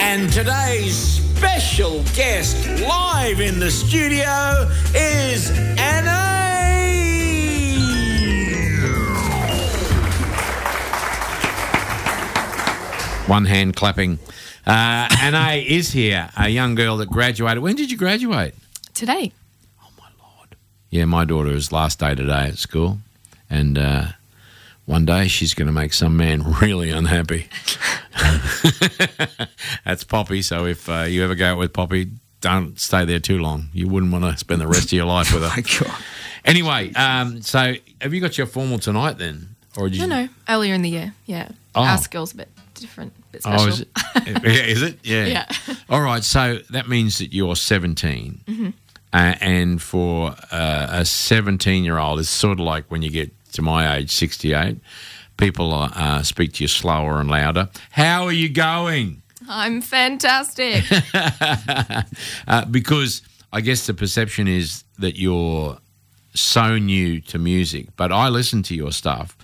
And today's special guest live in the studio is Anna. One hand clapping. Anna is here, a young girl that graduated. When did you graduate? Today. Oh, my Lord. Yeah, my daughter's last day today at school. And one day she's going to make some man really unhappy. That's Poppy, so if you ever go out with Poppy, don't stay there too long. You wouldn't want to spend the rest of your life with her. Oh my God. Anyway, so have you got your formal tonight then? Or did you... No, earlier in the year, yeah. Oh. Our school's a bit different, a bit special. Oh, is it? Is it? Yeah. Yeah. All right, so that means that you're 17. Mm-hmm. And for a 17-year-old, it's sort of like when you get to my age, 68, people speak to you slower and louder. How are you going? I'm fantastic. Because I guess the perception is that you're so new to music. But I listened to your stuff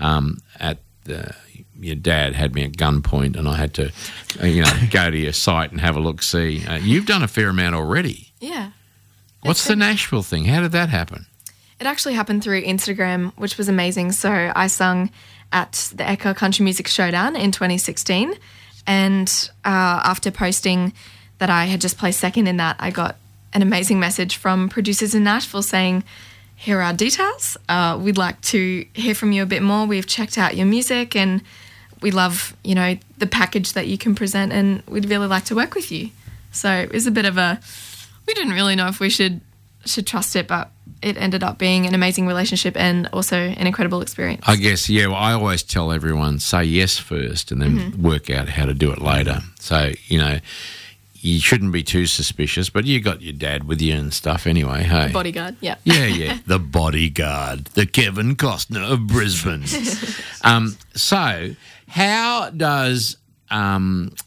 your dad had me at gunpoint and I had to, go to your site and have a look-see. You've done a fair amount already. Yeah. What's the Nashville thing? How did that happen? It actually happened through Instagram, which was amazing. So I sung at the Echo Country Music Showdown in 2016. And after posting that I had just placed second in that, I got an amazing message from producers in Nashville saying, here are our details. We'd like to hear from you a bit more. We've checked out your music and we love, the package that you can present and we'd really like to work with you. So it was a bit of we didn't really know if we should trust it, but it ended up being an amazing relationship and also an incredible experience. I guess, yeah, well, I always tell everyone, say yes first and then work out how to do it later. So, you shouldn't be too suspicious, but you got your dad with you and stuff anyway, hey? The bodyguard, yeah. Yeah, the bodyguard, the Kevin Costner of Brisbane. So how does a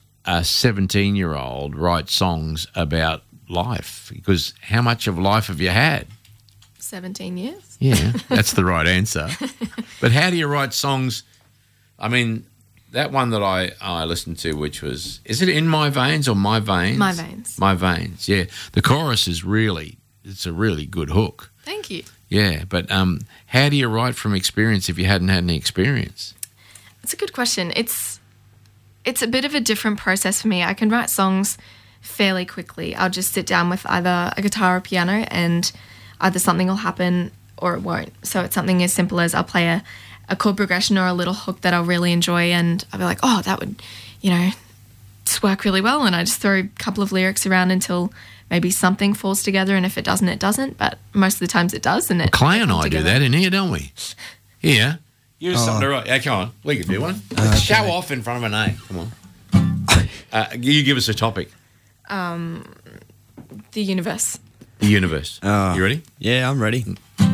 17-year-old write songs about life? Because how much of life have you had? 17 years. Yeah, that's the right answer. But how do you write songs? I mean, that one that I listened to, which was, is it In My Veins or My Veins? My Veins. My Veins, yeah. The chorus is it's a really good hook. Thank you. Yeah, but how do you write from experience if you hadn't had any experience? It's a good question. It's a bit of a different process for me. I can write songs fairly quickly. I'll just sit down with either a guitar or piano and either something will happen or it won't. So it's something as simple as I'll play a chord progression or a little hook that I'll really enjoy and I'll be like, oh, that would, just work really well. And I just throw a couple of lyrics around until maybe something falls together, and if it doesn't, it doesn't. But most of the times it does. And Clay and I do that in here, don't we? Here. Give us something to write. Yeah, come on. We can do one. Show off in front of an A. Come on. You give us a topic. The universe. The universe. You ready? Yeah, I'm ready.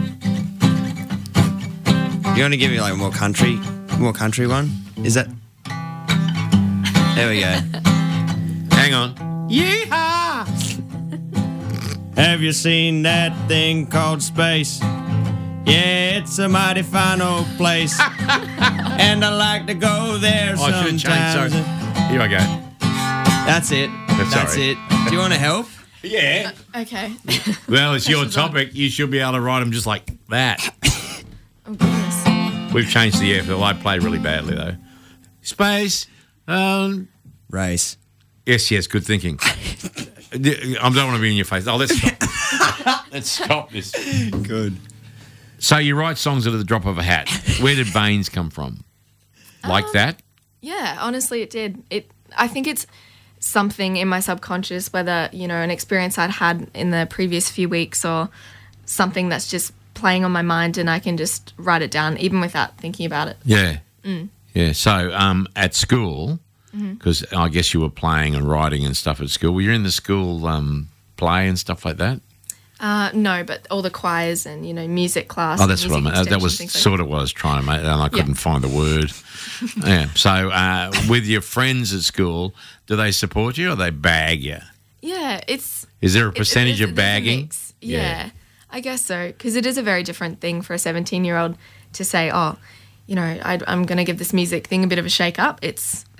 You want to give me like a more country one? Is that? There we go. Hang on. Yeehaw! Have you seen that thing called space? Yeah, it's a mighty fine old place. And I like to go there I should sometimes. change. Sorry. Here I go. That's it. That's it. Do you want to help? Yeah. Okay. Well, it's your topic. You should be able to write them just like that. Oh, goodness. We've changed the effort. I play really badly, though. Space. Race. Yes, good thinking. I don't want to be in your face. Oh, let's stop. Let's stop this. Good. So you write songs at the drop of a hat. Where did Veins come from? Like that? Yeah, honestly, it did. I think it's something in my subconscious, whether, an experience I'd had in the previous few weeks or something that's just playing on my mind and I can just write it down even without thinking about it. Yeah. Yeah. So at school, because I guess you were playing and writing and stuff at school, were you in the school play and stuff like that? No, but all the choirs and, music class. Oh, that's what I meant. That was sort of what I was trying to make, and I couldn't find the word. Yeah. So with your friends at school, do they support you or they bag you? Yeah, Is there a percentage of bagging? Yeah, I guess so, because it is a very different thing for a 17-year-old to say, oh, I'm going to give this music thing a bit of a shake up. It's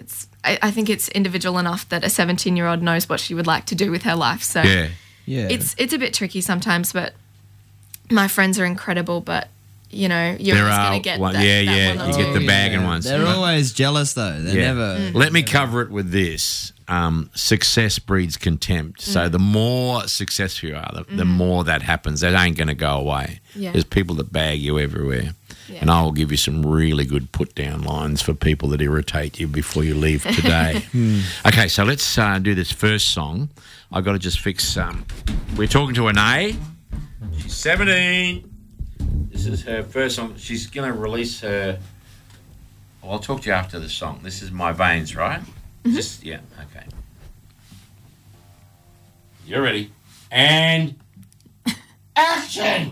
I think it's individual enough that a 17-year-old knows what she would like to do with her life. So Yeah. it's a bit tricky sometimes, but my friends are incredible, but you know, you're always going to get that one or you get two. the bagging ones. They're always jealous, though. They're never. Let me cover it with this. Success breeds contempt. So the more successful you are, the more that happens. That ain't going to go away. Yeah. There's people that bag you everywhere. Yeah. And I will give you some really good put-down lines for people that irritate you before you leave today. Okay, so let's do this first song. I've got to just fix... we're talking to Anae. She's 17. This is her first song. She's going to release her... Well, I'll talk to you after the song. This is My Veins, right? Just, yeah, okay. You're ready. And... action!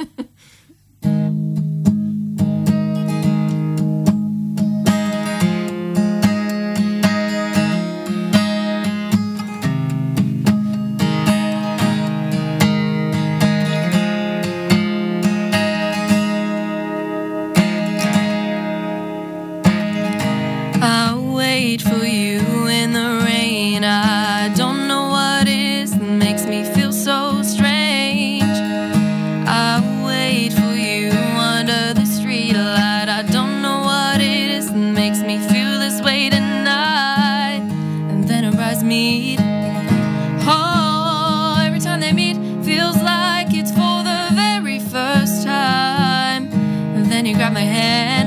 For you in the rain, I don't know what is that makes me feel so strange. I wait for you under the street light. I don't know what it is that makes me feel this way tonight. And then our eyes meet. Oh, every time they meet feels like it's for the very first time. And then you grab my hand.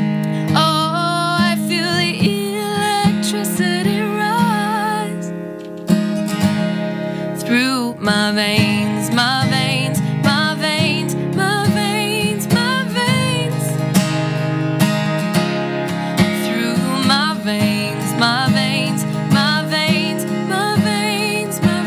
My veins, my veins, my veins, my veins, my veins. Through my veins, my veins, my veins, my veins, my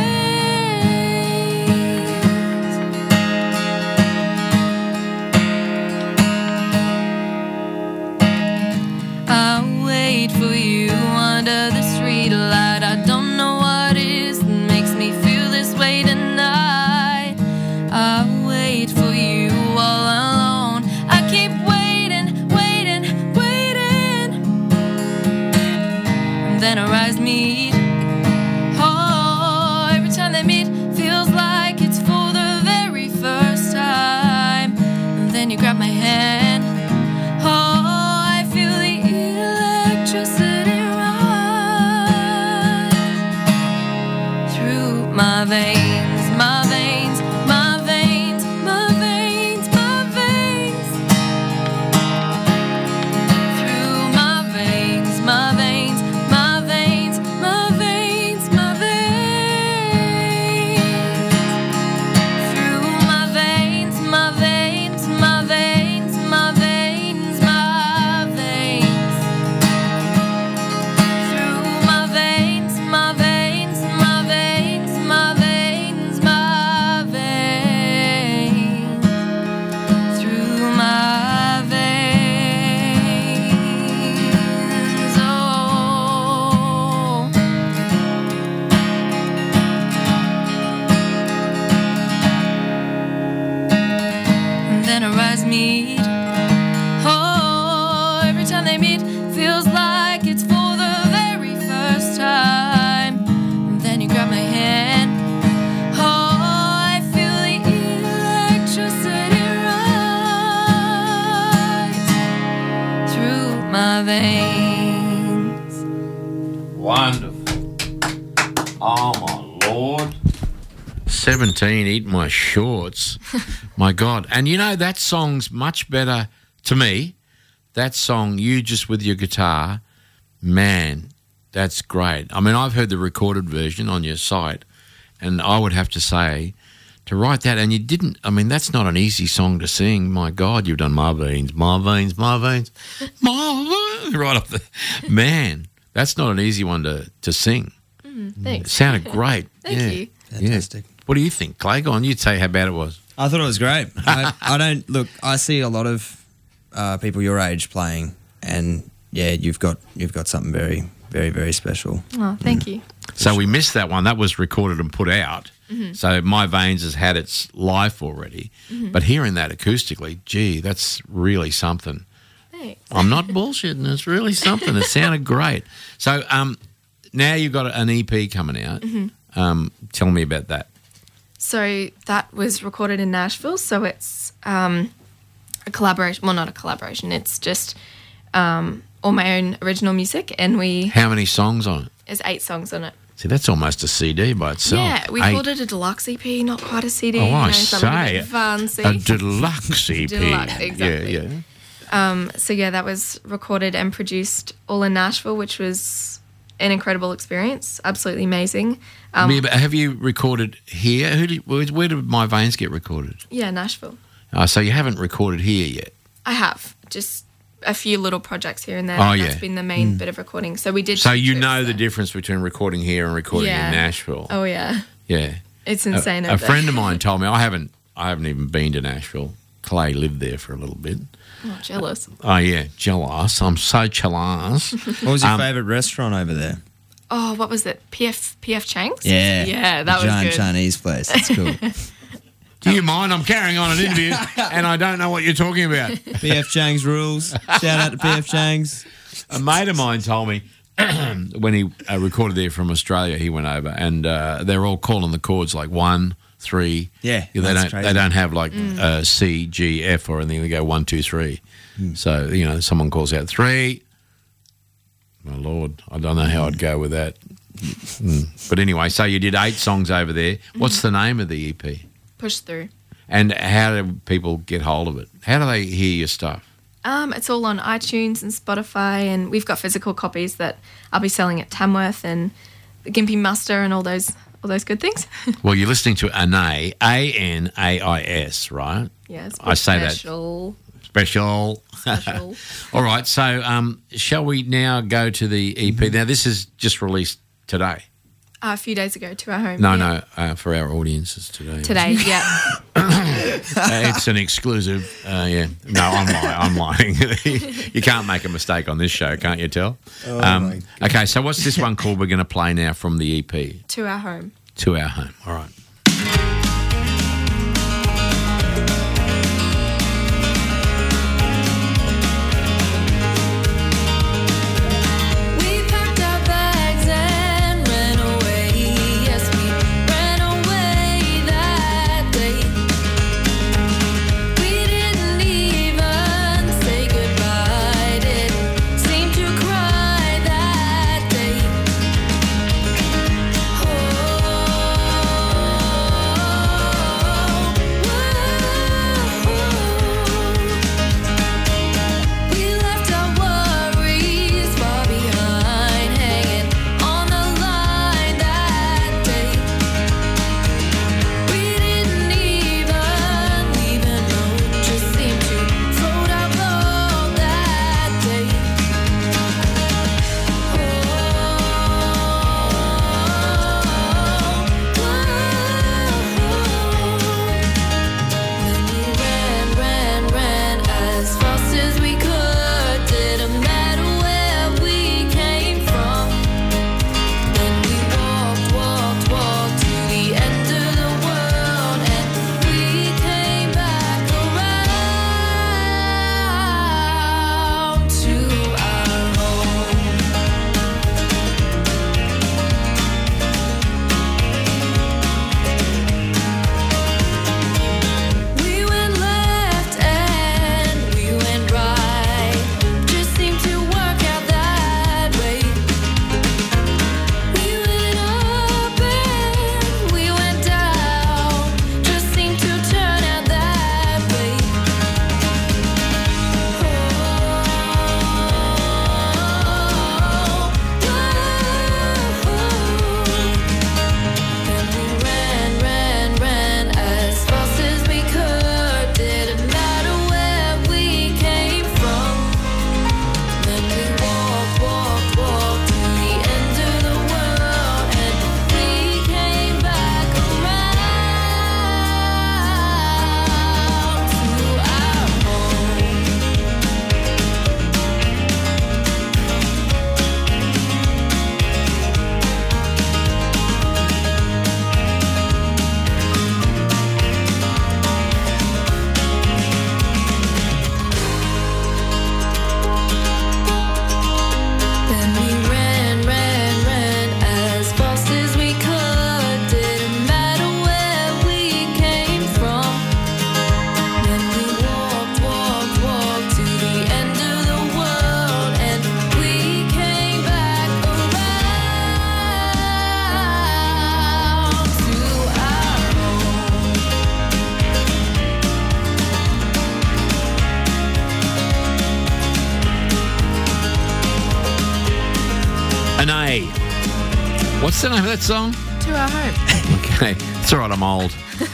veins. I wait for you under the street light. I don't know what is that makes me feel this way tonight. I wait for you all alone. I keep waiting, waiting, waiting. And then our eyes meet. Oh, every time they meet feels like it's for the very first time. And then you grab my hand. Oh, I feel the electricity rise through my veins, my veins, my veins, my veins, my veins. Through my veins, my veins, my veins, my veins, my veins. Through my veins, my veins, my veins, my veins, my veins. Through my veins, my veins, my veins, my veins, my veins. Through my veins, oh. And then our eyes meet. Oh, every time they meet feels like it's for the very first time. And then you grab my hand. Oh, I feel the electricity rise through my veins. Wonderful. Oh, my Lord. 17, eat my shorts. My God. And you know, that song's much better to me. That song, you just with your guitar, man, that's great. I mean, I've heard the recorded version on your site, and I would have to say, to write that, and you didn't, I mean, that's not an easy song to sing. My God, you've done my veins, my veins, my veins, my veins, right up there. Man, that's not an easy one to sing. It Thanks. sounded great. Thank you. Fantastic. Yeah. What do you think, Clay? Go on, you'd say how bad it was. I thought it was great. I don't look. I see a lot of people your age playing, and yeah, you've got something very, very, very special. Oh, thank you. So we missed that one. That was recorded and put out. So My Veins has had its life already. But hearing that acoustically, gee, that's really something. Right. I'm not bullshitting. It's really something. It sounded great. So now you've got an EP coming out. Tell me about that. So that was recorded in Nashville. So it's a collaboration. Well, not a collaboration. It's just all my own original music. And How many songs on it? there's 8 songs on it. See, that's almost a CD by itself. Yeah, we 8. called it a deluxe EP, not quite a CD. Oh, I something a say. bit fancy. A deluxe EP. Deluxe, exactly. Yeah. So yeah, that was recorded and produced all in Nashville, which was an incredible experience. Absolutely amazing. Yeah, but have you recorded here? Where did My Veins get recorded? Yeah, Nashville. Oh, so you haven't recorded here yet? I have just a few little projects here and there. Oh, That's yeah. been the main bit of recording. So we did. So two you trips know the there. difference between recording here and recording in Nashville. Oh yeah, Yeah. it's insane. A over there. friend of mine told me, I haven't even been to Nashville. Clay lived there for a little bit. Oh, jealous. Oh, yeah, jealous. I'm so jealous. What was your favourite restaurant over there? Oh, what was it? PF Chang's? Yeah. Yeah, that was Giant good. Chinese place. That's cool. Do you mind? I'm carrying on an interview and I don't know what you're talking about. PF Chang's rules. Shout out to PF Chang's. A mate of mine told me when he recorded there from Australia, he went over and they're all calling the chords like 1, 3. Yeah, they that's don't. crazy. They don't have like C, G, F or anything. They go 1, 2, 3. So someone calls out 3. My Lord, I don't know how I'd go with that. But anyway, so you did 8 songs over there. What's the name of the EP? Push through. And how do people get hold of it? How do they hear your stuff? It's all on iTunes and Spotify, and we've got physical copies that I'll be selling at Tamworth and the Gympie Muster and all those good things. Well, you're listening to Anais, Anais, right? Yeah, it's I say that. special. Special. Special. All right, so shall we now go to the EP? Now, this is just released today. A few days ago to our home. No, yeah. no, for our audiences today. Today, yeah. It's an exclusive. Yeah. No, I'm lying. You can't make a mistake on this show, can't you tell? Okay, so what's this one called we're going to play now from the EP? To our home. To Our Home. All right. We packed our bags and ran away. Yes, we ran away that day. We didn't even say goodbye. Didn't seem to cry that day. Oh, What's the name of that song? To Our Home. Okay. It's all right, I'm old.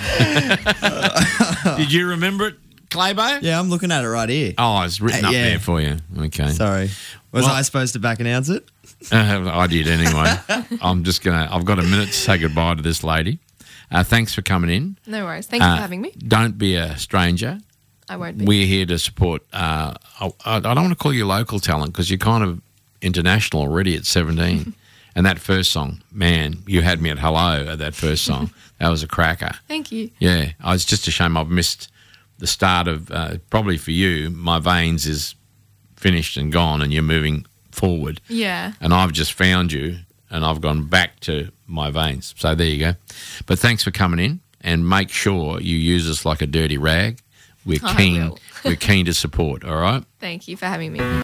Did you remember it, Claybo? Yeah, I'm looking at it right here. Oh, it's written up Yeah. there for you. Okay. Sorry. Was Well- I supposed to back announce it? I did anyway. I've got a minute to say goodbye to this lady. Thanks for coming in. No worries. Thank you for having me. Don't be a stranger. I won't be. We're here to support. I don't want to call you local talent because you're kind of international already at 17. And that first song, man, you had me at hello at that first song. That was a cracker. Thank you. Yeah, it's just a shame I've missed the start of, probably for you, My Veins is finished and gone and you're moving forward. Yeah. And I've just found you and I've gone back to My Veins. So there you go. But thanks for coming in and make sure you use us like a dirty rag. We're I keen. will. We're keen to support, all right? Thank you for having me.